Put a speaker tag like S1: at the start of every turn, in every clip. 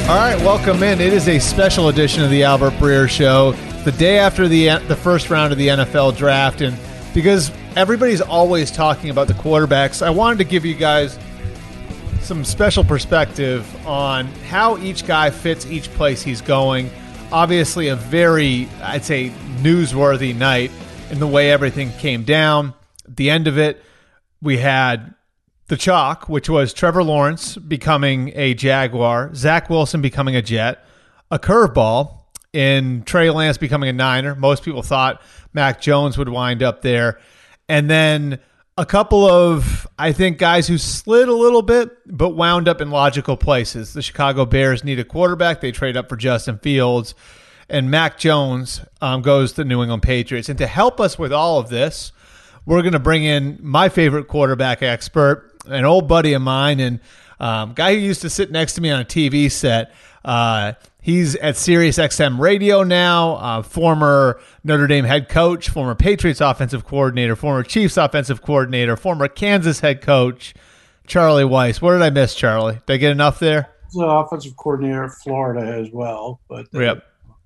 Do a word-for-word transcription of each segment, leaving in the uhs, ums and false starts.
S1: All right, welcome in. It is a special edition of the Albert Breer Show. The day after the the first round of the N F L draft, and because everybody's always talking about the quarterbacks, I wanted to give you guys some special perspective on how each guy fits each place he's going. Obviously, a very, I'd say, newsworthy night in the way everything came down. At the end of it, we had the chalk, which was Trevor Lawrence becoming a Jaguar, Zach Wilson becoming a Jet, a curveball in Trey Lance becoming a Niner. Most people thought Mac Jones would wind up there. And then a couple of, I think, guys who slid a little bit but wound up in logical places. The Chicago Bears need a quarterback. They trade up for Justin Fields. And Mac Jones um, goes to New England Patriots. And to help us with all of this, we're going to bring in my favorite quarterback expert, an old buddy of mine, and um, guy who used to sit next to me on a T V set. Uh, he's at Sirius X M Radio now, uh, former Notre Dame head coach, former Patriots offensive coordinator, former Chiefs offensive coordinator, former Kansas head coach, Charlie Weis. What did I miss, Charlie? Did I get enough there?
S2: The offensive coordinator at Florida as well, but uh,
S1: yep,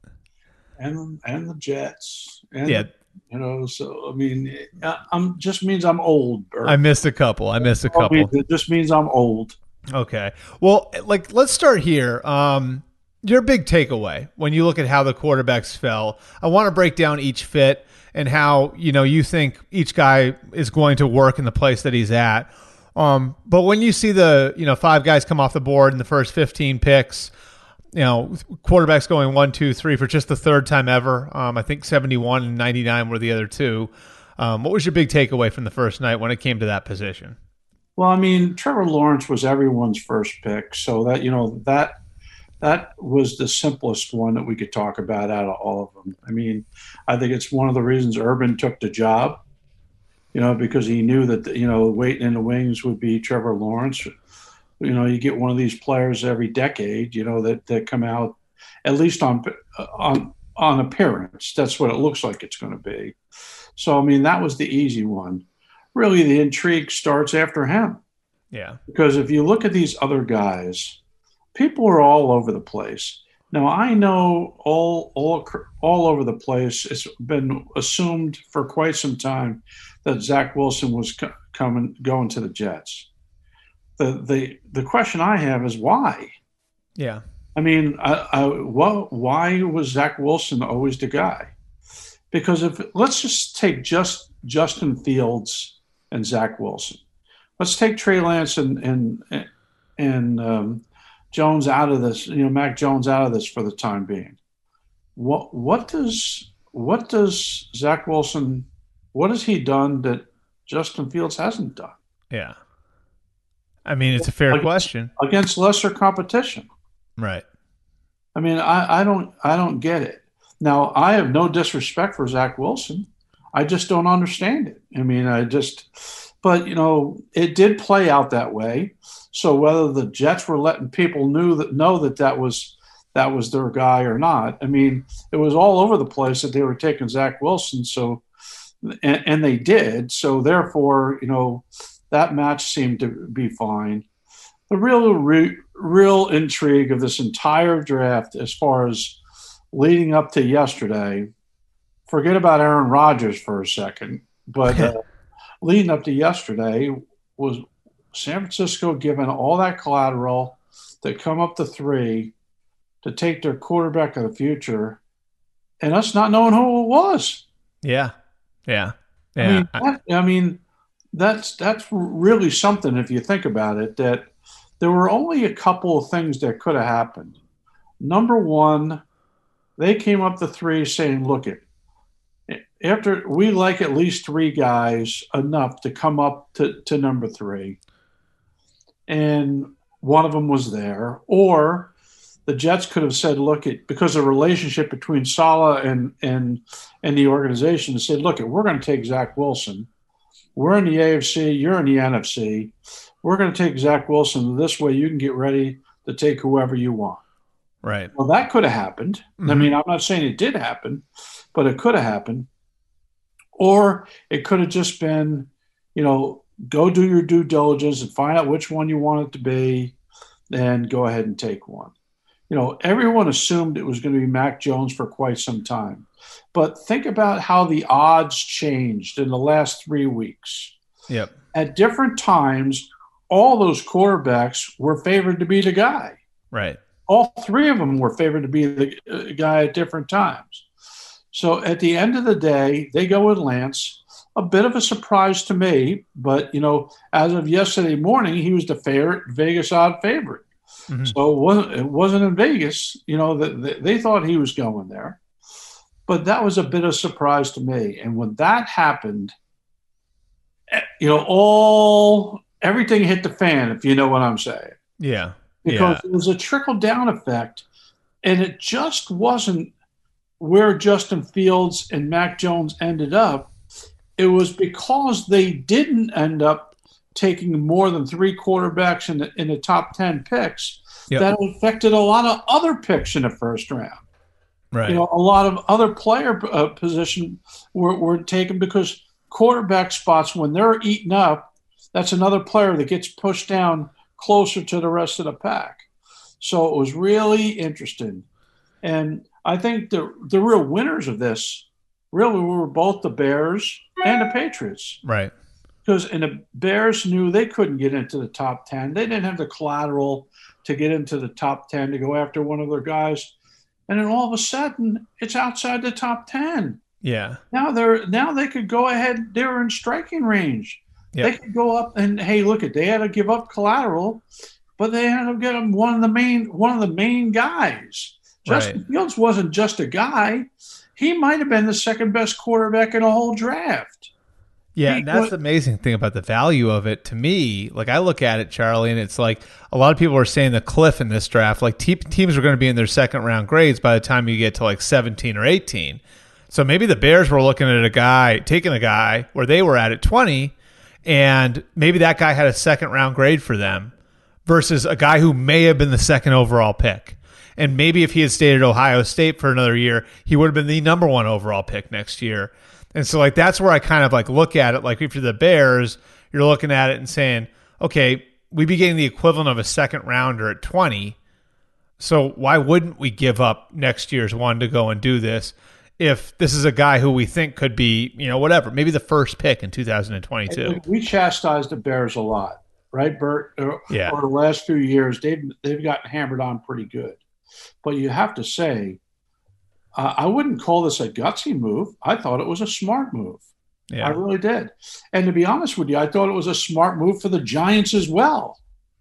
S2: and and the Jets, and
S1: yeah.
S2: You know, so I mean, I'm just means I'm old. Bert.
S1: I missed a couple. I missed a couple.
S2: It just means I'm old.
S1: Okay. Well, like, let's start here. Um, your big takeaway when you look at how the quarterbacks fell. I want to break down each fit and how, you know, you think each guy is going to work in the place that he's at. Um, but when you see the, you know, five guys come off the board in the first fifteen picks, you know, quarterbacks going one, two, three for just the third time ever. Um, I think seventy-one and ninety-nine were the other two. Um, what was your big takeaway from the first night when it came to that position?
S2: Well, I mean, Trevor Lawrence was everyone's first pick, so that, you know, that that was the simplest one that we could talk about out of all of them. I mean, I think it's one of the reasons Urban took the job, you know, because he knew that, you know, waiting in the wings would be Trevor Lawrence. You know, you get one of these players every decade, you know, that, that come out at least on on on appearance. That's what it looks like it's going to be. So, I mean, that was the easy one. Really, the intrigue starts after him.
S1: Yeah.
S2: Because if you look at these other guys, people are all over the place. Now, I know all all all over the place. It's been assumed for quite some time that Zach Wilson was co- coming going to the Jets. The, the the question I have is why?
S1: Yeah.
S2: I mean, I, I, what, why was Zach Wilson always the guy? Because if let's just take just Justin Fields and Zach Wilson. Let's take Trey Lance and and and um, Jones out of this. You know, Mac Jones out of this for the time being. What what does what does Zach Wilson? What has he done that Justin Fields hasn't done?
S1: Yeah. I mean, it's a fair
S2: against,
S1: question.
S2: Against lesser competition.
S1: Right.
S2: I mean, I, I don't I don't get it. Now, I have no disrespect for Zach Wilson. I just don't understand it. I mean, I just – but, you know, it did play out that way. So whether the Jets were letting people knew that know that that was that was their guy or not, I mean, it was all over the place that they were taking Zach Wilson. So and, and they did. So, therefore, you know – that match seemed to be fine. The real, re, real intrigue of this entire draft, as far as leading up to yesterday, forget about Aaron Rodgers for a second, but uh, leading up to yesterday was San Francisco given all that collateral to come up to three to take their quarterback of the future, and us not knowing who it was.
S1: Yeah, yeah, yeah.
S2: I mean, that, I mean. That's that's really something if you think about it, that there were only a couple of things that could have happened. Number one, they came up to three saying, look, it after we like at least three guys enough to come up to, to number three. And one of them was there. Or the Jets could have said, look, it because of the relationship between Saleh and and and the organization, said, look, it we're going to take Zach Wilson. We're in the A F C, you're in the N F C. We're going to take Zach Wilson. This way you can get ready to take whoever you want.
S1: Right.
S2: Well, that could have happened.
S1: Mm-hmm.
S2: I mean, I'm not saying it did happen, but it could have happened. Or it could have just been, you know, go do your due diligence and find out which one you want it to be, and go ahead and take one. you know, everyone assumed it was going to be Mac Jones for quite some time. But think about how the odds changed in the last three weeks.
S1: Yep.
S2: At different times, all those quarterbacks were favored to be the guy.
S1: Right.
S2: All three of them were favored to be the guy at different times. So at the end of the day, they go with Lance. A bit of a surprise to me, but, you know, as of yesterday morning, he was the favorite, Vegas odd favorite. Mm-hmm. So it wasn't, it wasn't in Vegas, you know, that they thought he was going there. But that was a bit of a surprise to me. And when that happened, you know, all everything hit the fan, if you know what I'm saying.
S1: Yeah.
S2: Because
S1: yeah.
S2: it was a trickle-down effect, and it just wasn't where Justin Fields and Mac Jones ended up. It was because they didn't end up taking more than three quarterbacks in the, in the top ten picks. Yep. That affected a lot of other picks in the first round.
S1: Right.
S2: You know, a lot of other player uh, position were, were taken because quarterback spots, when they're eaten up, that's another player that gets pushed down closer to the rest of the pack. So it was really interesting. And I think the the real winners of this really were both the Bears and the Patriots.
S1: Right.
S2: Because and the Bears knew they couldn't get into the top ten. They didn't have the collateral to get into the top ten to go after one of their guys. And then all of a sudden, it's outside the top ten.
S1: Yeah.
S2: Now they're now they could go ahead. They were in striking range. Yep. They could go up and hey, look at they had to give up collateral, but they ended up getting one of the main one of the main guys. Justin right. Fields wasn't just a guy; he might have been the second best quarterback in the whole draft.
S1: Yeah,
S2: he,
S1: and that's
S2: what,
S1: the amazing thing about the value of it to me. Like I look at it, Charlie, and it's like a lot of people are saying the cliff in this draft. Like te- teams are going to be in their second round grades by the time you get to like seventeen or eighteen. So maybe the Bears were looking at a guy, taking a guy where they were at at twenty. And maybe that guy had a second round grade for them versus a guy who may have been the second overall pick. And maybe if he had stayed at Ohio State for another year, he would have been the number one overall pick next year. And so like that's where I kind of like look at it. Like if you're the Bears, you're looking at it and saying, okay, we'd be getting the equivalent of a second rounder at twenty. So why wouldn't we give up next year's one to go and do this? If this is a guy who we think could be, you know, whatever, maybe the first pick in two thousand twenty-two.
S2: We chastised the Bears a lot, right, Bert?
S1: Yeah.
S2: Over the last few years, they've, they've gotten hammered on pretty good. But you have to say, uh, I wouldn't call this a gutsy move. I thought it was a smart move. Yeah. I really did. And to be honest with you, I thought it was a smart move for the Giants as well.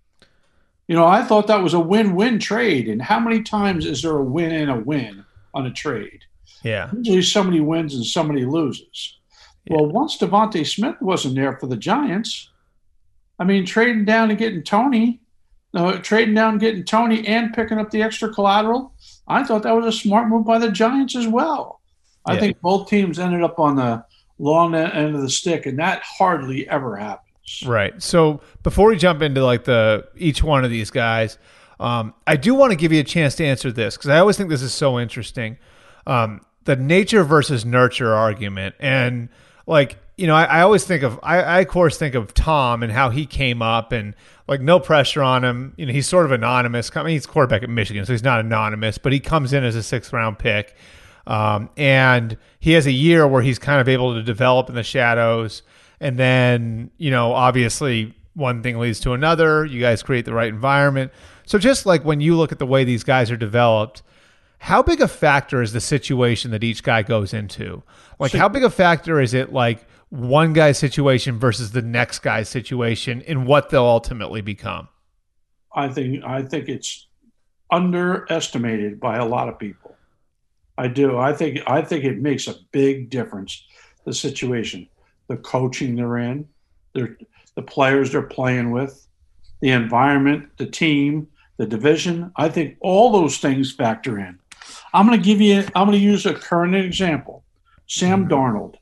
S2: You know, I thought that was a win-win trade. And how many times is there a win and a win on a trade?
S1: Yeah.
S2: Usually somebody wins and somebody loses. Yeah. Well, once Devontae Smith wasn't there for the Giants, I mean, trading down and getting Tony, no, trading down and getting Tony and picking up the extra collateral, I thought that was a smart move by the Giants as well. I yeah. think both teams ended up on the long end of the stick, and that hardly ever happens.
S1: Right. So before we jump into like the each one of these guys, um, I do want to give you a chance to answer this because I always think this is so interesting. Um, the nature versus nurture argument. And like, you know, I, I always think of, I, I of course think of Tom and how he came up and like no pressure on him. You know, he's sort of anonymous. I mean, he's quarterback at Michigan, so he's not anonymous, but he comes in as a sixth round pick. Um, and he has a year where he's kind of able to develop in the shadows. And then, you know, obviously one thing leads to another. You guys create the right environment. So just like when you look at the way these guys are developed, how big a factor is the situation that each guy goes into? Like, how big a factor is it, like, one guy's situation versus the next guy's situation in what they'll ultimately become?
S2: I think I think it's underestimated by a lot of people. I do. I think I think it makes a big difference, the situation, the coaching they're in, their, the players they're playing with, the environment, the team, the division. I think all those things factor in. I'm going to give you, I'm going to use a current example. Sam Darnold.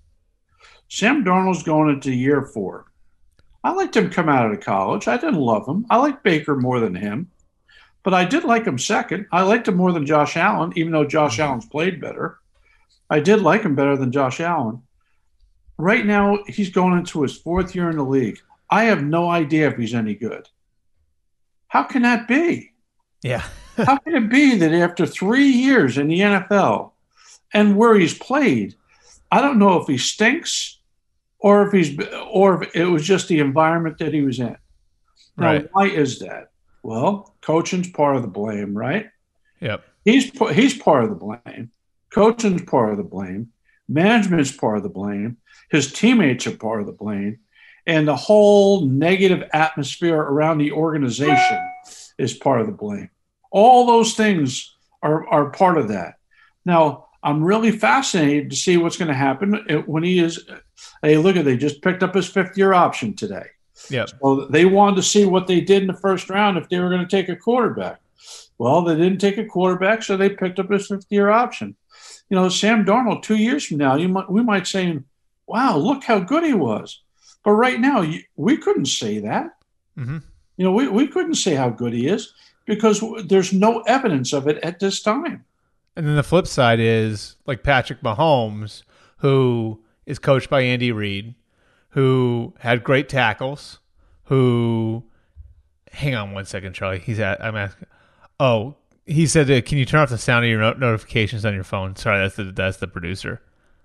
S2: Sam Darnold's going into year four. I liked him come out of college. I didn't love him. I liked Baker more than him, but I did like him second. I liked him more than Josh Allen, even though Josh Allen's played better. I did like him better than Josh Allen. Right now, he's going into his fourth year in the league. I have no idea if he's any good. How can that be?
S1: Yeah.
S2: How can it be that after three years in the N F L and where he's played, I don't know if he stinks or if he's or if it was just the environment that he was in. Now,
S1: Right.
S2: why is that? Well, coaching's part of the blame, right?
S1: Yep.
S2: He's he's part of the blame. Coaching's part of the blame. Management's part of the blame. His teammates are part of the blame, and the whole negative atmosphere around the organization is part of the blame. All those things are are part of that. Now, I'm really fascinated to see what's going to happen when he is. Hey, look at they just picked up his fifth year option today.
S1: Yep.
S2: So they wanted to see what they did in the first round if they were going to take a quarterback. Well, they didn't take a quarterback, so they picked up his fifth year option. You know, Sam Darnold, two years from now, you might, we might say, wow, look how good he was. But right now, you, we couldn't say that.
S1: Mm-hmm.
S2: You know, we, we couldn't say how good he is because there's no evidence of it at this time.
S1: And then the flip side is like Patrick Mahomes, who is coached by Andy Reid, who had great tackles, who hang on one second, Charlie. He's at I'm asking oh, he said uh, can you turn off the sound of your not- notifications on your phone? Sorry, that's the that's the producer.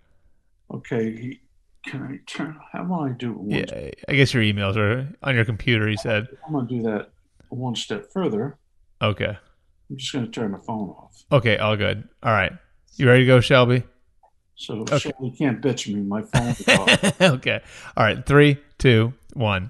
S2: Okay. Can I turn how will I do it? One
S1: Yeah, I guess your emails are on your computer, he said.
S2: I'm gonna do that one step further.
S1: Okay.
S2: I'm just gonna turn the phone off.
S1: Okay, all good. All right. You ready to go, Shelby?
S2: So,
S1: Okay.
S2: so you can't bitch me. My phone is off.
S1: Okay. All right. Three, two, one.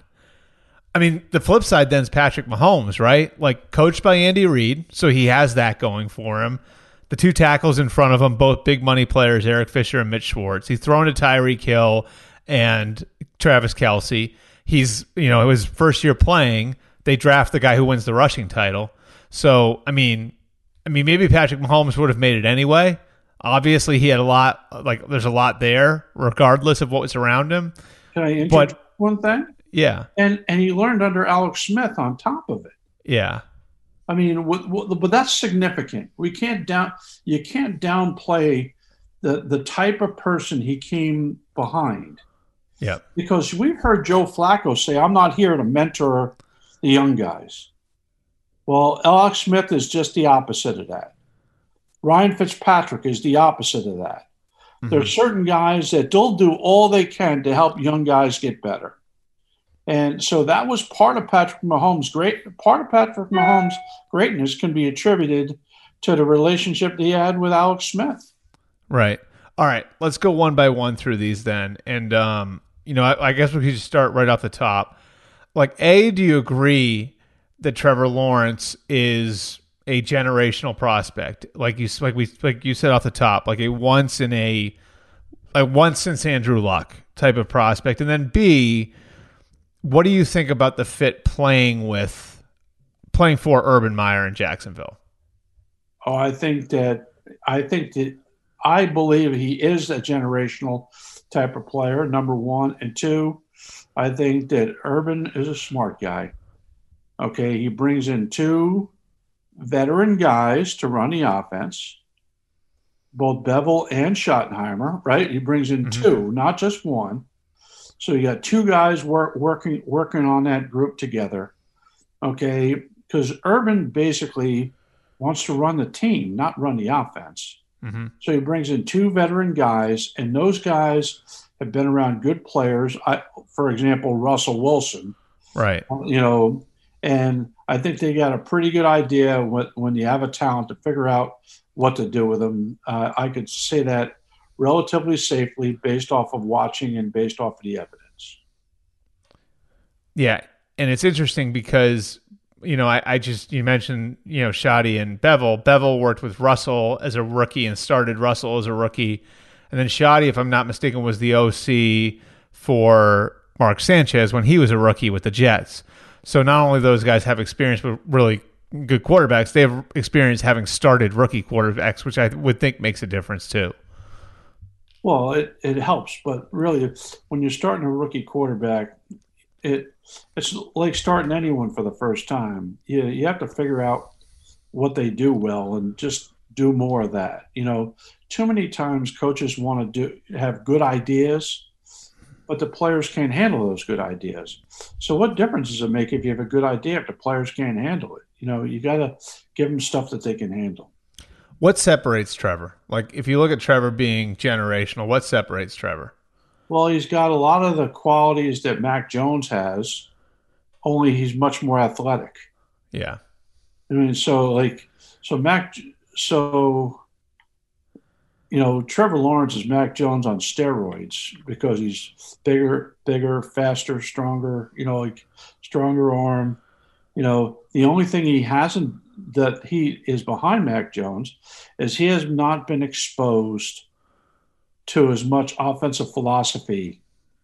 S1: I mean, the flip side then is Patrick Mahomes, right? Like coached by Andy Reid, so he has that going for him. The two tackles in front of him, both big money players, Eric Fisher and Mitch Schwartz. He's thrown to Tyreek Hill and Travis Kelce. He's, you know, his first year playing, they draft the guy who wins the rushing title. So, I mean, I mean, maybe Patrick Mahomes would have made it anyway. Obviously, he had a lot, like, there's a lot there, regardless of what was around him.
S2: Can I interrupt one thing?
S1: Yeah.
S2: And and he learned under Alex Smith on top of it.
S1: Yeah.
S2: I mean, what, what, but that's significant. We can't down. You can't downplay the the type of person he came behind.
S1: Yeah.
S2: Because we've heard Joe Flacco say, "I'm not here to mentor the young guys." Well, Alex Smith is just the opposite of that. Ryan Fitzpatrick is the opposite of that. Mm-hmm. There are certain guys that they'll do all they can to help young guys get better. And so that was part of Patrick Mahomes' great part of Patrick Mahomes' greatness can be attributed to the relationship he had with Alex Smith.
S1: Right. All right. Let's go one by one through these then. And um, you know, I, I guess we could just start right off the top. Like, A, do you agree that Trevor Lawrence is a generational prospect? Like you like we like you said off the top, like a once in a like once since Andrew Luck type of prospect. And then B, what do you think about the fit playing with playing for Urban Meyer in Jacksonville?
S2: Oh, I think that I think that I believe he is a generational type of player, number one. And two, I think that Urban is a smart guy. Okay, he brings in two veteran guys to run the offense, both Bevel and Schottenheimer, right? He brings in mm-hmm. two, not just one. So you got two guys work, working working on that group together, okay? Because Urban basically wants to run the team, not run the offense. Mm-hmm. So he brings in two veteran guys, and those guys have been around good players. I, for example, Russell Wilson,
S1: right?
S2: You know, and I think they got a pretty good idea when, when you have a talent to figure out what to do with them. Uh, I could say that relatively safely based off of watching and based off of the evidence.
S1: Yeah. And it's interesting because, you know, I, I just, you mentioned, you know, Shoddy and Bevel. Bevel worked with Russell as a rookie and started Russell as a rookie. And then Shoddy, if I'm not mistaken, was the O C for Mark Sanchez when he was a rookie with the Jets. So not only those guys have experience with really good quarterbacks, they have experience having started rookie quarterbacks, which I would think makes a difference too.
S2: Well, it, it helps, but really, when you're starting a rookie quarterback, it it's like starting anyone for the first time. You you have to figure out what they do well and just do more of that. You know, too many times coaches want to do have good ideas, but the players can't handle those good ideas. So what difference does it make if you have a good idea if the players can't handle it? You know, you got to give them stuff that they can handle.
S1: What separates Trevor? Like, if you look at Trevor being generational, what separates Trevor?
S2: Well, he's got a lot of the qualities that Mac Jones has, only he's much more athletic.
S1: Yeah.
S2: I mean, so like, so Mac, so, you know, Trevor Lawrence is Mac Jones on steroids because he's bigger, bigger, faster, stronger, you know, like stronger arm. You know, the only thing he hasn't that he is behind Mac Jones is he has not been exposed to as much offensive philosophy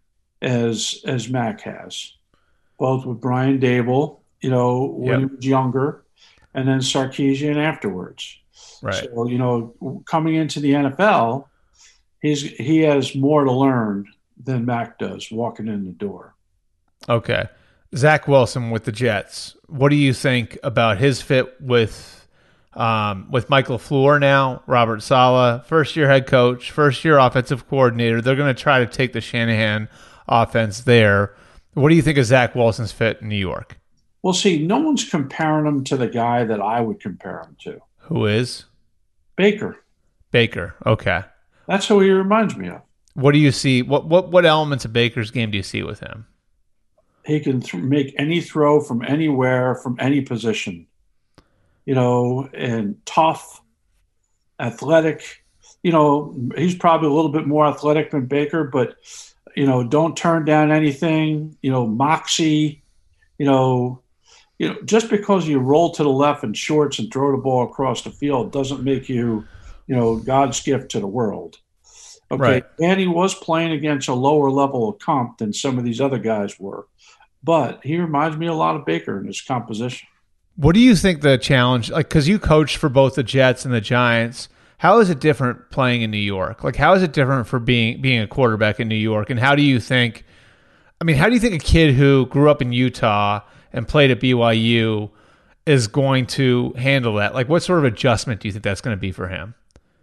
S2: as as Mac has, both with Brian Dable, you know, when yep. he was younger, and then Sarkisian afterwards.
S1: Right.
S2: So, you know, coming into the N F L, he's he has more to learn than Mac does walking in the door.
S1: Okay. Zach Wilson with the Jets. What do you think about his fit with um, with Mike LaFleur now, Robert Saleh, first-year head coach, first-year offensive coordinator? They're going to try to take the Shanahan offense there. What do you think of Zach Wilson's fit in New York?
S2: Well, see, no one's comparing him to the guy that I would compare him to.
S1: Who is?
S2: Baker.
S1: Baker. Okay.
S2: That's who he reminds me of.
S1: What do you see? What what what elements of Baker's game do you see with him?
S2: He can th- make any throw from anywhere, from any position, you know, and tough, athletic. You know, he's probably a little bit more athletic than Baker, but, you know, don't turn down anything, you know, moxie, you know, you know, just because you roll to the left in shorts and throw the ball across the field doesn't make you, you know, God's gift to the world. Okay.
S1: Right.
S2: And he was playing against a lower level of comp than some of these other guys were. But he reminds me a lot of Baker in his composition.
S1: What do you think the challenge, like, because you coached for both the Jets and the Giants, how is it different playing in New York? Like, how is it different for being being a quarterback in New York? And how do you think, I mean, how do you think a kid who grew up in Utah and played at B Y U is going to handle that? Like, what sort of adjustment do you think that's going to be for him?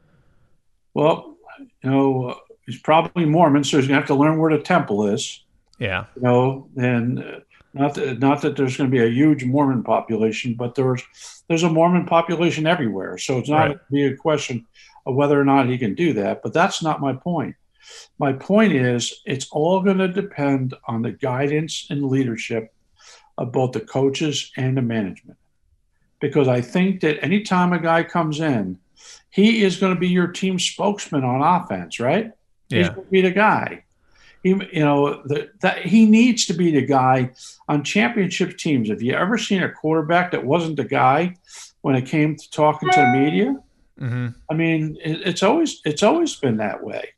S2: Well, you know, he's probably Mormon, so he's going to have to learn where the temple is.
S1: Yeah.
S2: You know, and uh, not that, not that there's going to be a huge Mormon population, but there's there's a Mormon population everywhere. So it's not
S1: right.
S2: going to be a question of whether or not he can do that. But that's not my point. My point is it's all going to depend on the guidance and leadership of both the coaches and the management. Because I think that anytime a guy comes in, he is going to be your team spokesman on offense, right?
S1: Yeah.
S2: He's going to be the guy. He, you know, the, that he needs to be the guy on championship teams. Have you ever seen a quarterback that wasn't the guy when it came to talking to the media?
S1: Mm-hmm.
S2: I mean, it, it's always it's always been that way.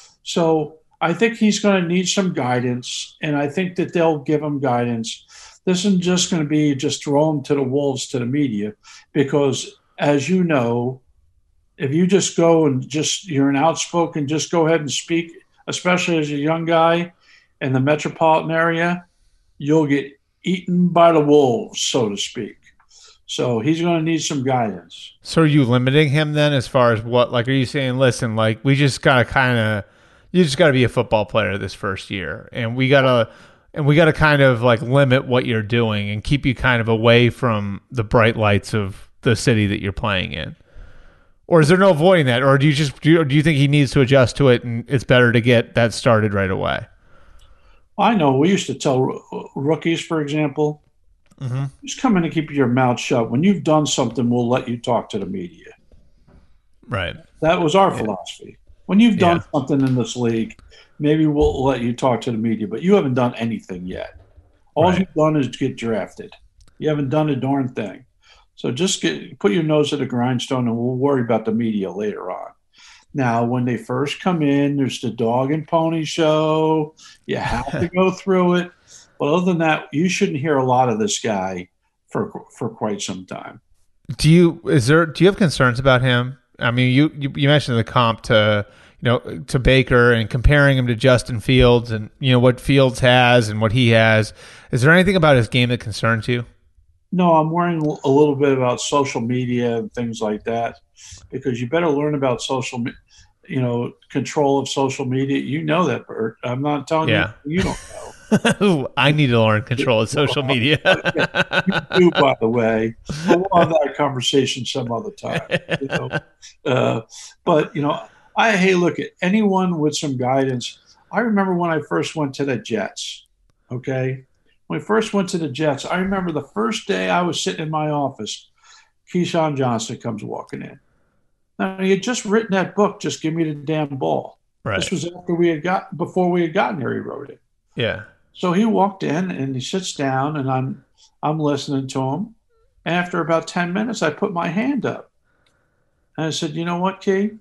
S2: So I think he's going to need some guidance, and I think that they'll give him guidance. This isn't just going to be just throw him to the wolves to the media, because as you know, if you just go and just you're an outspoken, just go ahead and speak. Especially as a young guy in the metropolitan area, you'll get eaten by the wolves, so to speak. So he's going to need some guidance.
S1: So are you limiting him then as far as what, like, are you saying, listen, like, we just got to kind of, you just got to be a football player this first year, and we got to, and we got to kind of like limit what you're doing and keep you kind of away from the bright lights of the city that you're playing in? Or is there no avoiding that? Or do you just do you, do you think he needs to adjust to it, and it's better to get that started right away?
S2: I know we used to tell rookies, for example, mm-hmm. just come in and keep your mouth shut. When you've done something, we'll let you talk to the media.
S1: Right.
S2: That was our yeah. philosophy. When you've done
S1: yeah.
S2: something in this league, maybe we'll let you talk to the media, but you haven't done anything yet. All right. you've done is get drafted. You haven't done a darn thing. So just get, put your nose to the grindstone, and we'll worry about the media later on. Now, when they first come in, there's the dog and pony show. You have to go through it. But other than that, you shouldn't hear a lot of this guy for for quite some time.
S1: Do you is there? Do you have concerns about him? I mean, you you, you mentioned the comp to you know to Baker and comparing him to Justin Fields, and you know what Fields has and what he has. Is there anything about his game that concerns you?
S2: No, I'm worrying a little bit about social media and things like that, because you better learn about social, you know, control of social media. You know that, Bert. I'm not telling
S1: yeah.
S2: you you don't know.
S1: Ooh, I need to learn control of social media.
S2: You do, by the way. But we'll have that conversation some other time. You know? Uh, but, you know, I, hey, look, at anyone with some guidance. I remember when I first went to the Jets, okay? When I first went to the Jets, I remember the first day I was sitting in my office, Keyshawn Johnson comes walking in. Now, he had just written that book, Just Give Me the Damn Ball.
S1: Right.
S2: This was after we had got, before we had gotten there, he wrote it.
S1: Yeah.
S2: So he walked in and he sits down and I'm I'm listening to him. And after about ten minutes, I put my hand up. And I said, you know what, Key?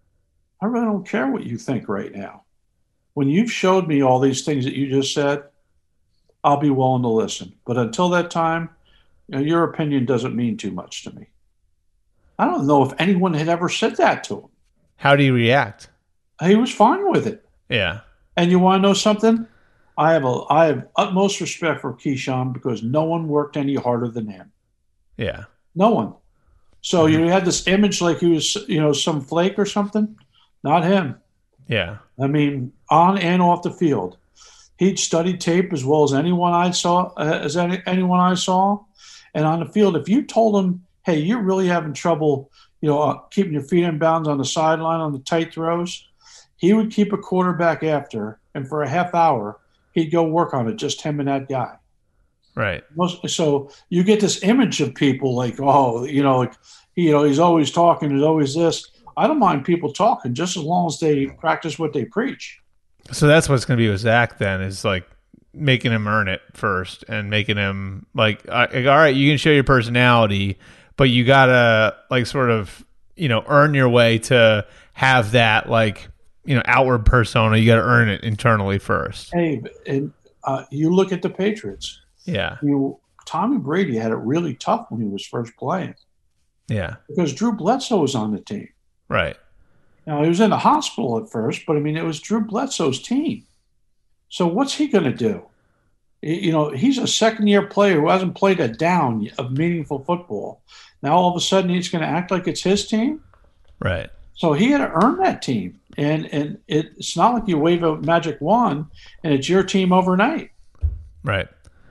S2: I really don't care what you think right now. When you've showed me all these things that you just said, I'll be willing to listen. But until that time, you know, your opinion doesn't mean too much to me. I don't know if anyone had ever said that to him.
S1: How do you react?
S2: He was fine with it.
S1: Yeah.
S2: And you want to know something? I have a I have utmost respect for Keyshawn because no one worked any harder than him.
S1: Yeah.
S2: No one. So
S1: Mhm.
S2: you had this image like he was, you know, some flake or something. Not him.
S1: Yeah.
S2: I mean, on and off the field, he'd studied tape as well as anyone I saw, uh, as any, anyone I saw, and on the field. If you told him, "Hey, you're really having trouble, you know, uh, keeping your feet in bounds on the sideline on the tight throws," he would keep a quarterback after, and for a half hour, he'd go work on it, just him and that guy.
S1: Right.
S2: Most, so you get this image of people like, oh, you know, like, you know, he's always talking, there's always this. I don't mind people talking just as long as they practice what they preach.
S1: So that's what's going to be with Zach then, is like making him earn it first and making him like, uh, like, all right, you can show your personality, but you got to like sort of, you know, earn your way to have that like, you know, outward persona. You got to earn it internally first.
S2: Hey, and uh, you look at the Patriots.
S1: Yeah.
S2: You Tommy Brady had it really tough when he was first playing.
S1: Yeah.
S2: Because Drew Bledsoe was on the team.
S1: Right.
S2: Now, he was in the hospital at first, but I mean, it was Drew Bledsoe's team. So what's he going to do? You know, he's a second-year player who hasn't played a down of meaningful football. Now, all of a sudden, he's going to act like it's his team?
S1: Right.
S2: So he had to earn that team. And, and it, it's not like you wave a magic wand and it's your team overnight.
S1: Right.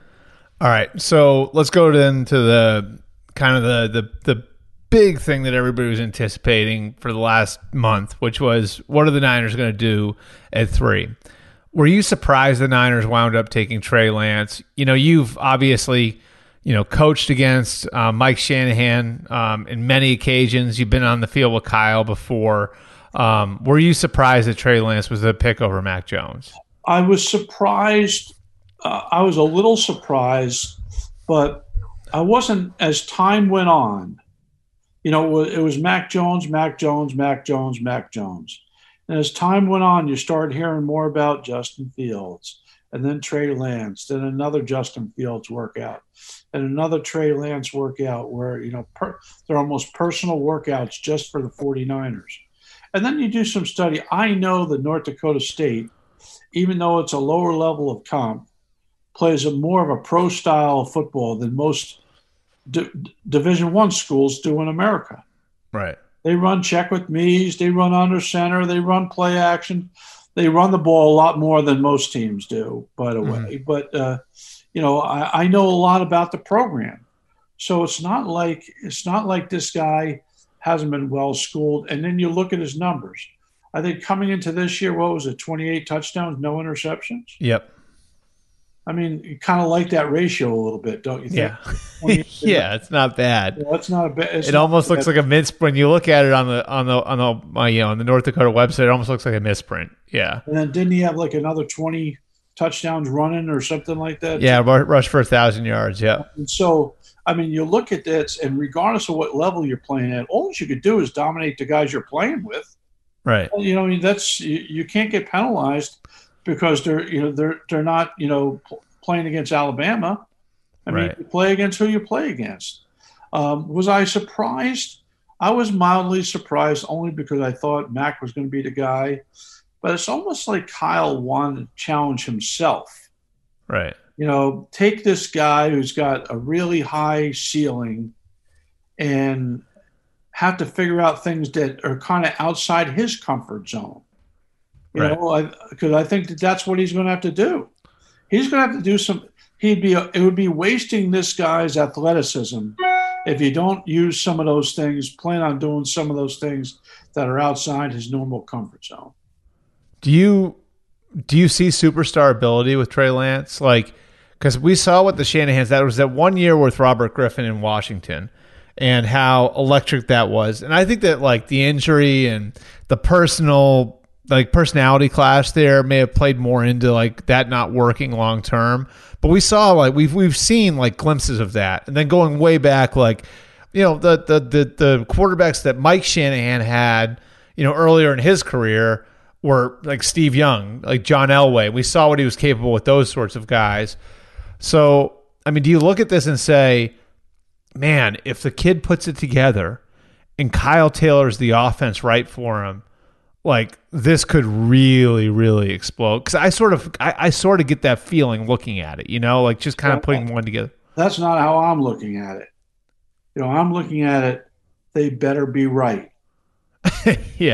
S1: All right. So let's go then to the kind of the, the, the big thing that everybody was anticipating for the last month, which was what are the Niners going to do at three? Were you surprised the Niners wound up taking Trey Lance? You know, you've obviously, you know, coached against uh, Mike Shanahan um, in many occasions. You've been on the field with Kyle before. Um, were you surprised that Trey Lance was the pick over Mac Jones?
S2: I was surprised. Uh, I was a little surprised, but I wasn't as time went on. You know, it was Mac Jones, Mac Jones, Mac Jones, Mac Jones. And as time went on, you started hearing more about Justin Fields and then Trey Lance, then another Justin Fields workout and another Trey Lance workout where, you know, per, they're almost personal workouts just for the 49ers. And then you do some study. I know that North Dakota State, even though it's a lower level of comp, plays a more of a pro style football than most D- Division One schools do in America.
S1: Right.
S2: They run check with me's, they run under center, they run play action, they run the ball a lot more than most teams do, by the mm-hmm. way. But uh, you know, I, I know a lot about the program, so it's not like it's not like this guy hasn't been well schooled. And then you look at his numbers. I think coming into this year, what was it? twenty-eight touchdowns, no interceptions.
S1: Yep.
S2: I mean, you kind of like that ratio a little bit, don't you think?
S1: Yeah, yeah, it's not bad.
S2: Well, it's not a bad.
S1: It almost looks like a misprint when you look at it on the on the on the uh, you know on the North Dakota website. It almost looks like a misprint. Yeah.
S2: And then didn't he have like another twenty touchdowns running or something like that?
S1: Yeah, rush for a thousand yards. Yeah.
S2: And so, I mean, you look at this, and regardless of what level you're playing at, all you could do is dominate the guys you're playing with.
S1: Right.
S2: You know, I mean, that's you, you can't get penalized because they're you know they're they're not you know playing against Alabama. I mean,
S1: right.
S2: you play against who you play against. Um, was I surprised? I was mildly surprised only because I thought Mac was going to be the guy. But it's almost like Kyle wanted to challenge himself.
S1: Right.
S2: You know, take this guy who's got a really high ceiling and have to figure out things that are kind of outside his comfort zone. You
S1: right.
S2: know, because I, I think that that's what he's going to have to do. he's going to have to do some. He'd be. It would be wasting this guy's athleticism if you don't use some of those things. Plan on doing some of those things that are outside his normal comfort zone.
S1: Do you do you see superstar ability with Trey Lance? Like, because we saw what the Shanahans, that was that one year with Robert Griffin in Washington, and how electric that was. And I think that like the injury and the personal like personality clash there may have played more into like that not working long term. But we saw like we've we've seen like glimpses of that, and then going way back, like you know the the the, the quarterbacks that Mike Shanahan had, you know, earlier in his career were like Steve Young, like John Elway. We saw what he was capable with those sorts of guys. So I mean, do you look at this and say, man, if the kid puts it together and Kyle tailors the offense right for him, like this could really, really explode? Because I sort of, I, I sort of get that feeling looking at it, you know, like just kind of putting one together.
S2: That's not how I'm looking at it. You know, I'm looking at it. They better be right.
S1: Yeah.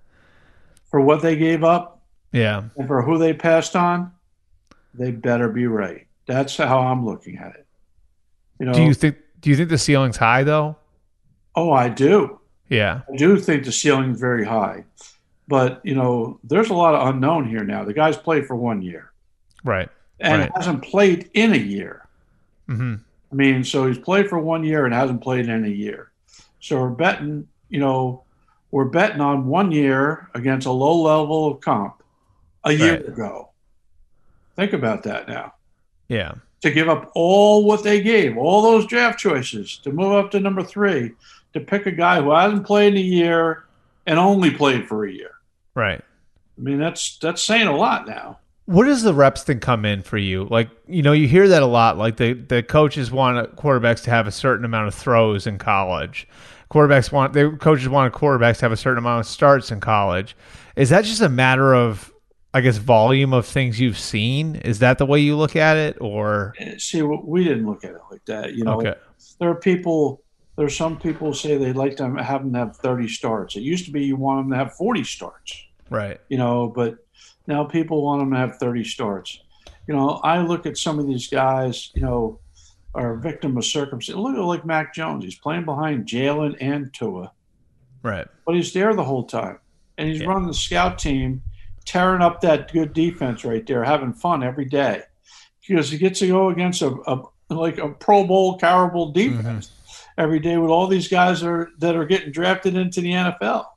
S2: For what they gave up.
S1: Yeah.
S2: And for who they passed on, they better be right. That's how I'm looking at it. You know.
S1: Do you think? Do you think the ceiling's high though?
S2: Oh, I do.
S1: Yeah.
S2: I do think the ceiling's very high. But, you know, there's a lot of unknown here now. The guy's played for one year.
S1: Right.
S2: And
S1: right.
S2: hasn't played in a year.
S1: Mm-hmm.
S2: I mean, so he's played for one year and hasn't played in a year. So we're betting, you know, we're betting on one year against a low level of comp a year
S1: right.
S2: ago. Think about that now.
S1: Yeah.
S2: To give up all what they gave, all those draft choices, to move up to number three, to pick a guy who hasn't played in a year and only played for a year.
S1: Right.
S2: I mean, that's that's saying a lot now.
S1: What does the reps thing come in for you? Like, you know, you hear that a lot. Like the, the coaches want quarterbacks to have a certain amount of throws in college. Quarterbacks want the coaches want quarterbacks to have a certain amount of starts in college. Is that just a matter of, I guess, volume of things you've seen? Is that the way you look at it, or?
S2: See, we didn't look at it like that. You know,
S1: okay.
S2: There are people. There's some people who say they'd like to have them have thirty starts. It used to be you want them to have forty starts.
S1: Right.
S2: You know, but now people want them to have thirty starts. You know, I look at some of these guys, you know, are a victim of circumstance. Look at like Mac Jones. He's playing behind Jalen and Tua.
S1: Right.
S2: But he's there the whole time. And he's
S1: yeah.
S2: running the scout team, tearing up that good defense right there, having fun every day. Because he gets to go against a, a like a Pro Bowl caliber defense. Mm-hmm. Every day with all these guys are, that are getting drafted into the N F L.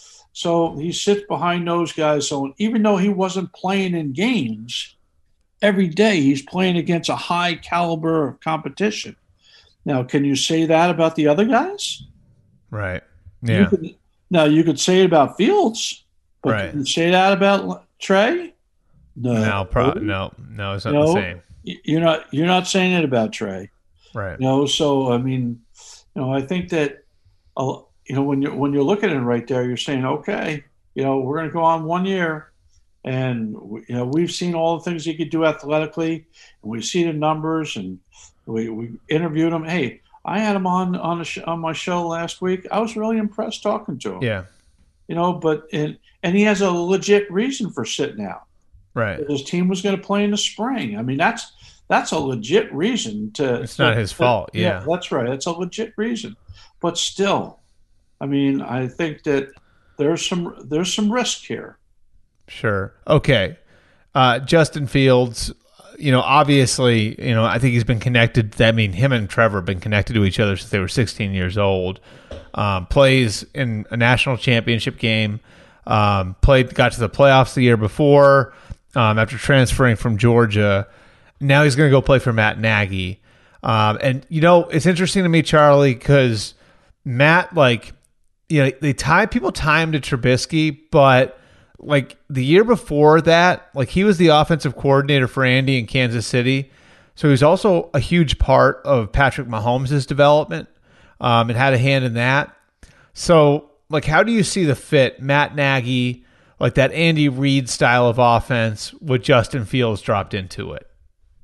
S2: So he sits behind those guys. So even though he wasn't playing in games, every day he's playing against a high caliber of competition. Now, can you say that about the other guys?
S1: Right. Yeah.
S2: You could, now, you could say it about Fields, but
S1: right.
S2: can you say that about Trey? No.
S1: No, pro- no, no, it's not
S2: no,
S1: the same.
S2: You're not, you're not saying it about Trey.
S1: Right.
S2: You know, so, I mean, you know, I think that, uh, you know, when you're, when you're looking at it right there, you're saying, okay, you know, we're going to go on one year. And, you know, we've seen all the things he could do athletically. And we see the numbers, and we, we interviewed him. Hey, I had him on on, the sh- on my show last week. I was really impressed talking to him.
S1: Yeah.
S2: You know, but and, and he has a legit reason for sitting out.
S1: Right.
S2: His team was going to play in the spring. I mean, that's that's a legit reason to.
S1: It's not
S2: to,
S1: his fault. Yeah.
S2: yeah, that's right. It's a legit reason, but still, I mean, I think that there's some there's some risk here.
S1: Sure. Okay. Uh, Justin Fields, you know, obviously, you know, I think he's been connected. I mean, him and Trevor have been connected to each other since they were sixteen years old. Um, plays in a national championship game. Um, played, got to the playoffs the year before um, after transferring from Georgia. Now he's going to go play for Matt Nagy. Um, and, you know, it's interesting to me, Charlie, because Matt, like, you know, they tie, people tie him to Trubisky, but like the year before that, like he was the offensive coordinator for Andy in Kansas City. So he was also a huge part of Patrick Mahomes' development um, and had a hand in that. So, like, how do you see the fit, Matt Nagy, like that Andy Reid style of offense with Justin Fields dropped into it?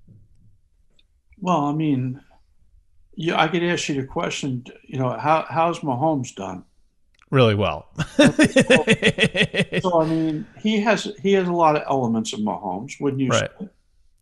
S2: Well, I mean, yeah, I could ask you the question, you know, how how's Mahomes done?
S1: Really well.
S2: so, so, I mean, he has he has a lot of elements of Mahomes, wouldn't you
S1: right.
S2: say?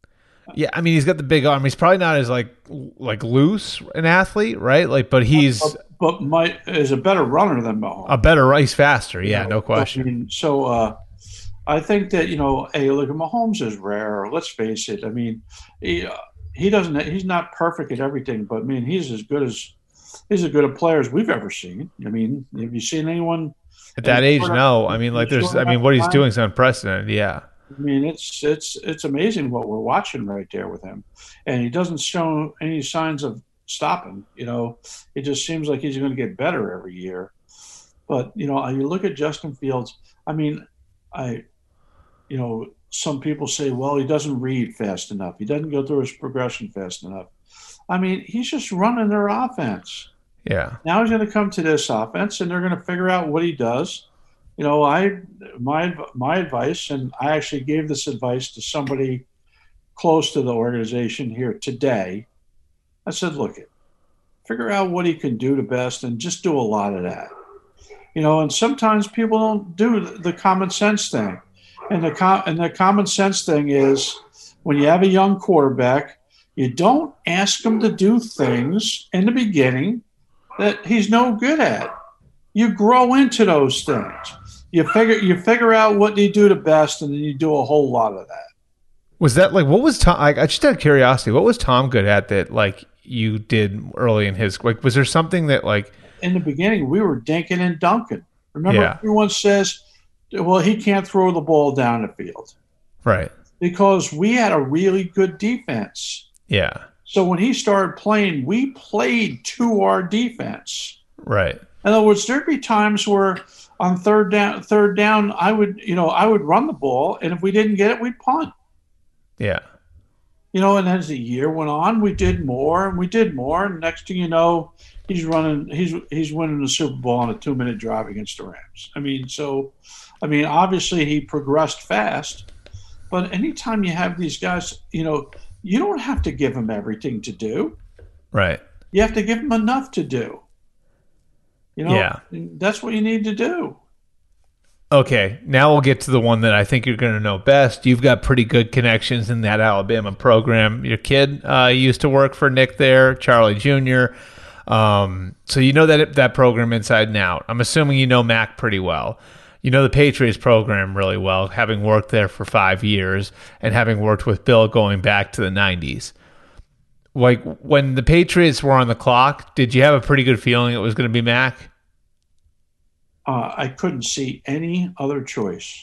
S1: Yeah, I mean, he's got the big arm. He's probably not as like like loose an athlete, right? Like, but he's
S2: But, but Mike is a better runner than Mahomes.
S1: a better. He's faster.
S2: You
S1: Yeah,
S2: know,
S1: no
S2: so, I
S1: question.
S2: mean, so uh, I think that you know, hey, look, Mahomes is rare. Let's face it. I mean, he uh, he doesn't. He's not perfect at everything, but I mean, he's as good as he's as good a player as we've ever seen. I mean, have you seen anyone
S1: At
S2: in
S1: that age,
S2: short,
S1: no. I mean,
S2: in
S1: like, there's.
S2: short
S1: I
S2: amount
S1: mean,
S2: of
S1: what he's
S2: time?
S1: doing is unprecedented. Yeah,
S2: I mean, it's it's it's amazing what we're watching right there with him, and he doesn't show any signs of stopping. You know, it just seems like he's going to get better every year. But you know, you look at Justin Fields. I mean, I, you know, some people say, well, he doesn't read fast enough. He doesn't go through his progression fast enough. I mean, he's just running their offense.
S1: yeah,
S2: Now he's going to come to this offense, and they're going to figure out what he does. You know, I my my advice, and I actually gave this advice to somebody close to the organization here today. I said, look, it figure out what he can do the best, and just do a lot of that. You know, and sometimes people don't do the common sense thing, and the com- and the common sense thing is when you have a young quarterback, you don't ask him to do things in the beginning that he's no good at. You grow into those things. You figure you figure out what you do the best, and then you do a whole lot of that.
S1: was that like what was Tom? Like, I just had curiosity. What was Tom good at that like you did early in his? Like, was there something that like?
S2: In the beginning, we were dinking and dunking. Remember,
S1: Yeah.
S2: everyone says, well, he can't throw the ball down the field
S1: Right.
S2: because we had a really good defense.
S1: Yeah.
S2: So when he started playing, we played to our defense.
S1: Right.
S2: In other words, there'd be times where on third down, third down, I would, you know, I would run the ball, and if we didn't get it, we'd punt.
S1: Yeah.
S2: You know, and as the year went on, we did more and we did more, and next thing you know, he's running, he's he's winning the Super Bowl on a two-minute drive against the Rams. I mean, so, I mean, obviously he progressed fast, but anytime you have these guys, you know, you don't have to give them everything to do.
S1: Right.
S2: You have to give them enough to do. You know,
S1: Yeah.
S2: that's what you need to do.
S1: Okay, now we'll get to the one that I think you're going to know best. You've got pretty good connections in that Alabama program. Your kid uh, used to work for Nick there, Charlie Junior Um, so you know that that program inside and out. I'm assuming you know Mac pretty well. You know the Patriots program really well, having worked there for five years and having worked with Bill going back to the nineties. Like when the Patriots were on the clock, did you have a pretty good feeling it was going to be Mac?
S2: Uh, I couldn't see any other choice.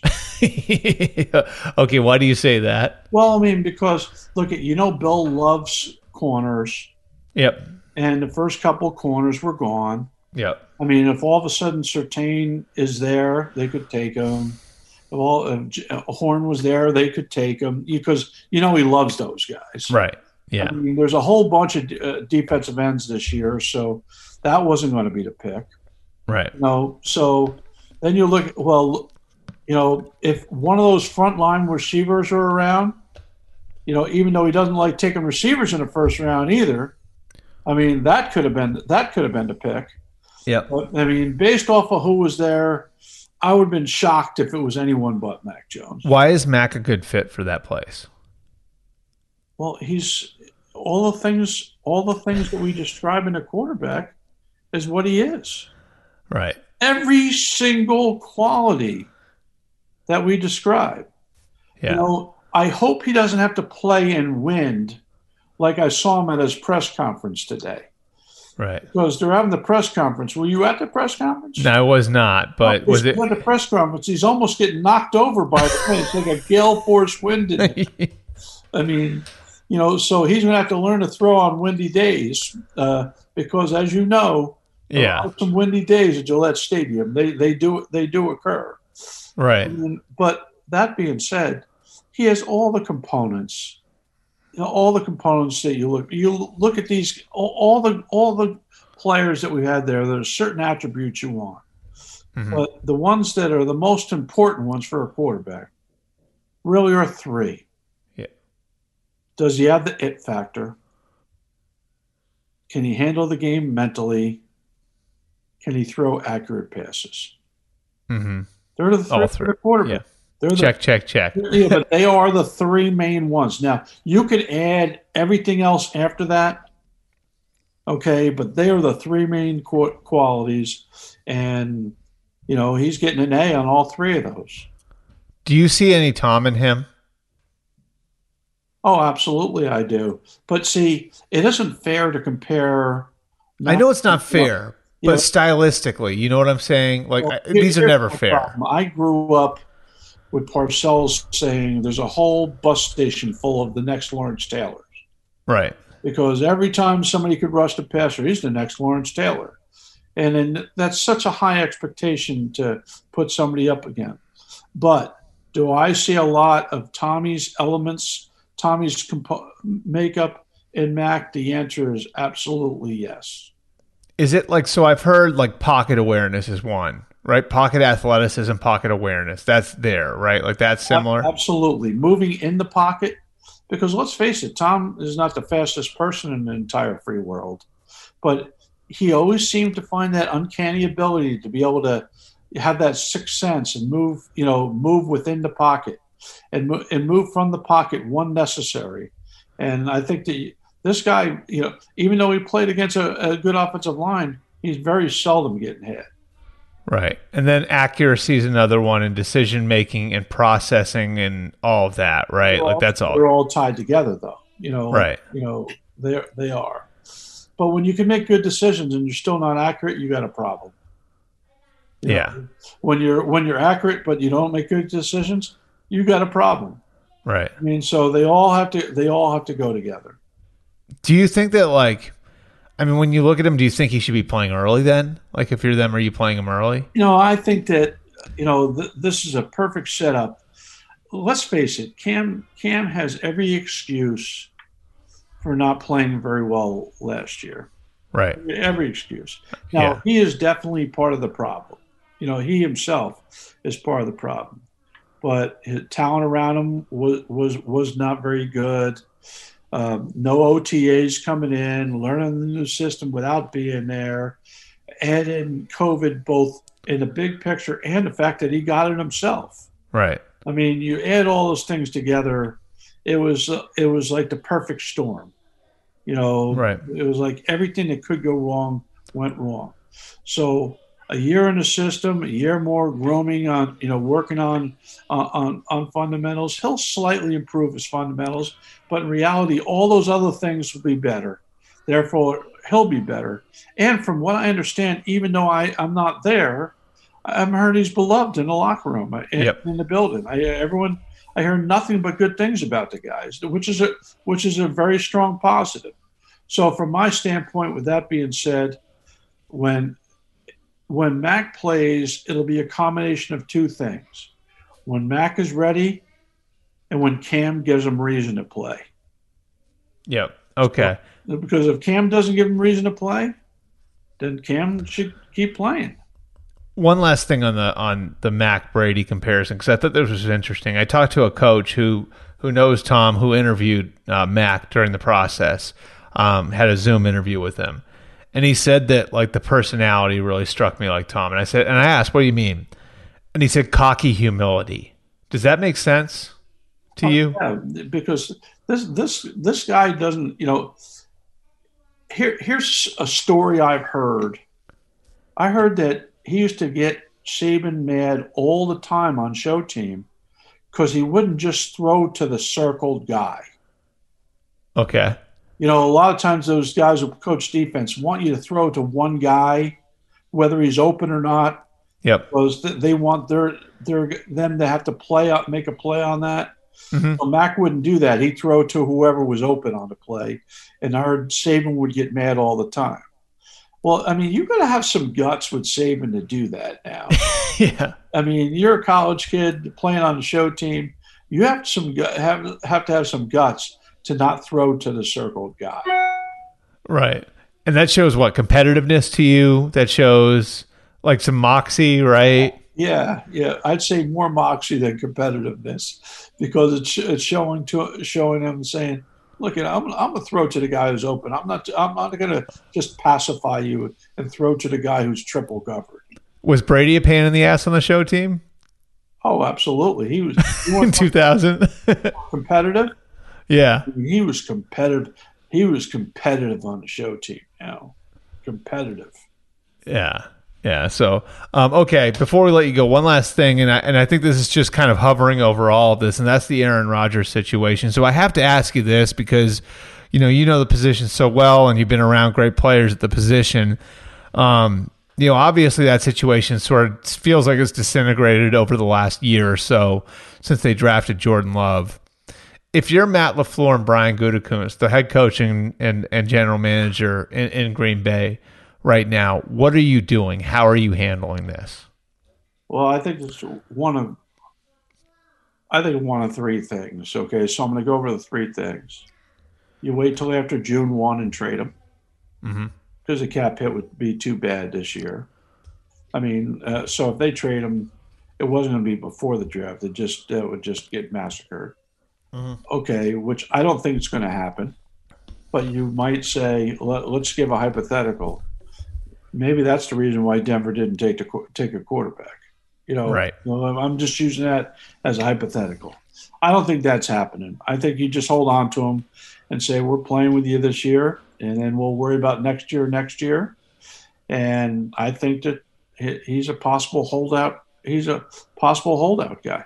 S1: Okay, why do you say that?
S2: Well, I mean, because look at, you know, Bill loves corners,
S1: Yep.
S2: and the first couple of corners were gone.
S1: Yep.
S2: I mean, if all of a sudden Surtain is there, they could take him. If all if J- Horn was there, they could take him because you know he loves those guys.
S1: Right. Yeah.
S2: I mean, there's a whole bunch of uh, defensive ends this year, so that wasn't going to be the pick.
S1: Right.
S2: You know, so then you look, well, you know, if one of those frontline receivers are around, you know, even though he doesn't like taking receivers in the first round either, I mean, that could have been that could have been the pick.
S1: Yep.
S2: But I mean, based off of who was there, I would have been shocked if it was anyone but Mac Jones.
S1: Why is Mac a good fit for that place?
S2: Well, he's all the things all the things that we describe in a quarterback is what he is.
S1: Right.
S2: Every single quality that we describe.
S1: Yeah.
S2: You know, I hope he doesn't have to play in wind like I saw him at his press conference today.
S1: Right.
S2: Because they're having the press conference. Were you at the press conference?
S1: No, I was not, but
S2: Oh,
S1: was
S2: he's
S1: it?
S2: at the press conference? He's almost getting knocked over by the wind. It's like a gale force wind. In it. I mean, you know, so he's going to have to learn to throw on windy days uh, because, as you know, there
S1: Yeah.
S2: are some windy days at Gillette Stadium. They they do they do occur.
S1: Right.
S2: I mean, but that being said, he has all the components. You know, all the components that you look you look at these all, all the all the players that we had there. There's certain attributes you want,
S1: Mhm.
S2: but the ones that are the most important ones for a quarterback really are three.
S1: Yeah.
S2: Does he have the it factor? Can he handle the game mentally? Can he throw accurate passes?
S1: Mm-hmm.
S2: They're the three
S1: All
S2: for
S1: three.
S2: the quarterback. They're the,
S1: check, check, check.
S2: Yeah, but they are the three main ones. Now, you could add everything else after that, okay, but they are the three main qu- qualities. And, you know, he's getting an A on all three of those.
S1: Do you see any Tom in him?
S2: Oh, absolutely, I do. But see, it isn't fair to compare.
S1: I know it's not fair,
S2: you
S1: but
S2: know,
S1: stylistically, you know what I'm saying? Like,
S2: well,
S1: I, these are never
S2: the
S1: fair.
S2: problem. I grew up with Parcells saying there's a whole bus station full of the next Lawrence Taylors.
S1: Right.
S2: Because every time somebody could rush the passer, he's the next Lawrence Taylor. And then that's such a high expectation to put somebody up again. But do I see a lot of Tommy's elements, Tommy's compo- makeup in Mac? The answer is absolutely yes.
S1: Is it like, so I've heard like pocket awareness is one, right? Pocket athleticism, pocket awareness. That's there, right? Like that's similar.
S2: Absolutely. Moving in the pocket, because let's face it, Tom is not the fastest person in the entire free world, but he always seemed to find that uncanny ability to be able to have that sixth sense and move, you know, move within the pocket and, mo- and move from the pocket when necessary. And I think that this guy, you know, even though he played against a, a good offensive line, he's very seldom getting hit.
S1: Right. And then accuracy is another one, and decision making and processing and all of that, right?
S2: All,
S1: like that's all.
S2: They're all tied together though. You know,
S1: right.
S2: You know, they they are. But when you can make good decisions and you're still not accurate, you got a problem. You
S1: yeah.
S2: know, when you're when you're accurate but you don't make good decisions, you got a problem.
S1: Right.
S2: I mean, so they all have to they all have to go together.
S1: Do you think that, like, I mean, when you look at him, do you think he should be playing early then? Like, if you're them, are you playing him early?
S2: You know, I think that, you know, th- this is a perfect setup. Let's face it, Cam Cam has every excuse for not playing very well last year.
S1: Right.
S2: Every excuse. Now,
S1: yeah.
S2: he is definitely part of the problem. You know, he himself is part of the problem. But his talent around him was was, was not very good. Um, no O T As coming in, learning the new system without being there, and in COVID, both in the big picture and the fact that he got it himself.
S1: Right.
S2: I mean, you add all those things together, it was uh, it was like the perfect storm. You know,
S1: right.
S2: It was like everything that could go wrong went wrong. So a year in the system, a year more grooming on, you know, working on uh, on on fundamentals. He'll slightly improve his fundamentals, but in reality, all those other things will be better. Therefore, he'll be better. And from what I understand, even though I, I'm not there, I'm heard he's beloved in the locker room, in,
S1: yep.
S2: in the building. I, everyone, I hear nothing but good things about the guys, which is a which is a very strong positive. So, from my standpoint, with that being said, when when Mac plays, it'll be a combination of two things. When Mac is ready, and when Cam gives him reason to play.
S1: Yep. Okay.
S2: So, because if Cam doesn't give him reason to play, then Cam should keep playing.
S1: One last thing on the on the Mac Brady comparison, because I thought this was interesting. I talked to a coach who who knows Tom, who interviewed uh, Mac during the process, um, had a Zoom interview with him, and he said that like the personality really struck me like Tom. And I said, and I asked, "What do you mean?" And he said, "Cocky humility." Does that make sense to
S2: oh,
S1: you?
S2: Yeah, because this this this guy doesn't. You know, here here's a story I've heard. I heard that he used to get Saban mad all the time on Show Team because he wouldn't just throw to the circled guy.
S1: Okay.
S2: You know, a lot of times those guys who coach defense want you to throw to one guy, whether he's open or not.
S1: Yep.
S2: Because they want their their them to have to play out, make a play on that.
S1: Mm-hmm.
S2: So Mac wouldn't do that. He'd throw to whoever was open on the play, and I heard Saban would get mad all the time. Well, I mean, you've got to have some guts with Saban to do that now.
S1: yeah.
S2: I mean, you're a college kid playing on the Show Team. You have some have have to have some guts to not throw to the circled guy.
S1: Right. And that shows what? Competitiveness to you? That shows like some moxie, right?
S2: Yeah, yeah. I'd say more moxie than competitiveness because it's it's showing to showing him saying, look, I'm I'm gonna throw to the guy who's open. I'm not I'm not gonna just pacify you and throw to the guy who's triple covered.
S1: Was Brady a pain in the ass on the Show Team?
S2: Oh, absolutely. He was he
S1: in two thousand.
S2: competitive.
S1: Yeah,
S2: I mean, he was competitive. He was competitive on the show team. You know, competitive.
S1: yeah, yeah. So, um, okay. Before we let you go, one last thing, and I and I think this is just kind of hovering over all of this, and that's the Aaron Rodgers situation. So I have to ask you this because, you know, you know the position so well, and you've been around great players at the position. Um, you know, obviously that situation sort of feels like it's disintegrated over the last year or so since they drafted Jordan Love. If you're Matt LaFleur and Brian Gutekunst, the head coach and, and, and general manager in, in Green Bay right now, what are you doing? How are you handling this?
S2: Well, I think it's one of, I think one of three things. Okay, so I'm going to go over the three things. You wait till after June first and trade them.
S1: Mm-hmm.
S2: Because the cap hit would be too bad this year. I mean, uh, so if they trade him, it wasn't going to be before the draft. It just uh, would just get massacred. Mm-hmm. Okay, which I don't think it's going to happen. But you might say, Let, let's give a hypothetical. Maybe that's the reason why Denver didn't take the, take a quarterback. You know,
S1: right.
S2: You know, I'm just using that as a hypothetical. I don't think that's happening. I think you just hold on to him and say, we're playing with you this year. And then we'll worry about next year, next year. And I think that he's a possible holdout. He's a possible holdout guy.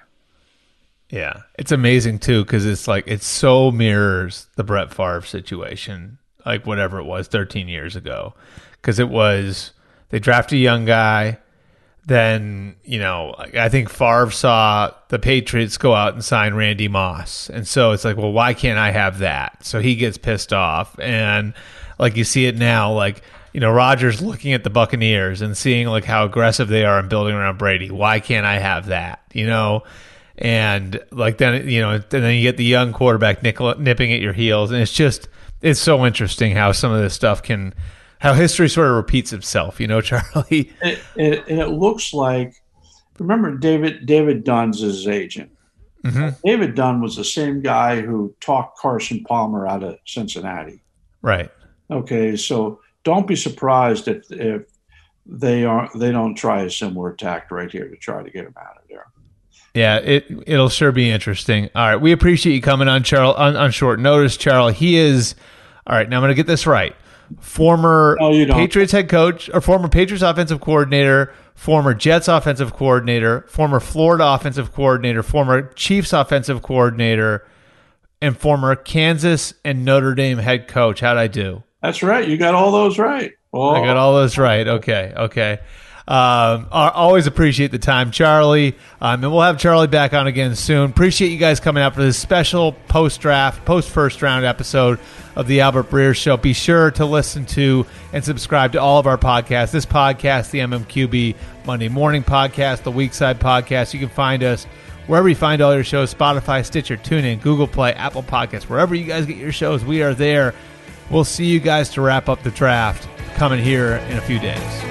S1: Yeah. It's amazing, too, because it's like it so mirrors the Brett Favre situation, like whatever it was thirteen years ago. Because it was they drafted a young guy. Then, you know, I think Favre saw the Patriots go out and sign Randy Moss. And so it's like, well, why can't I have that? So he gets pissed off. And like you see it now, like, you know, Rodgers looking at the Buccaneers and seeing like how aggressive they are in building around Brady. Why can't I have that? You know? And like then, you know, and then you get the young quarterback nickle, nipping at your heels. And it's just, it's so interesting how some of this stuff can, how history sort of repeats itself, you know, Charlie.
S2: It, it, and it looks like, remember David David Dunn's his agent. Mm-hmm. David Dunn was the same guy who talked Carson Palmer out of Cincinnati.
S1: Right.
S2: Okay, so don't be surprised if if they are they don't try a similar tact right here to try to get him out of there.
S1: Yeah, it it'll sure be interesting. All right, we appreciate you coming on, Charlie, on, on short notice, Charlie. He is all right. Now I'm going to get this right. Former
S2: no,
S1: Patriots head coach, or former Patriots offensive coordinator, former Jets offensive coordinator, former Florida offensive coordinator, former Chiefs offensive coordinator, and former Kansas and Notre Dame head coach. How'd I do?
S2: That's right. You got all those right. Oh.
S1: I got all those right. Okay, okay. Um, I always appreciate the time, Charlie. Um, and we'll have Charlie back on again soon. Appreciate you guys coming out for this special post-draft, post-first round episode of the Albert Breer Show. Be sure to listen to and subscribe to all of our podcasts. This podcast, the M M Q B Monday Morning Podcast, the Weekside Podcast. You can find us wherever you find all your shows, Spotify, Stitcher, TuneIn, Google Play, Apple Podcasts, wherever you guys get your shows, we are there. We'll see you guys to wrap up the draft coming here in a few days.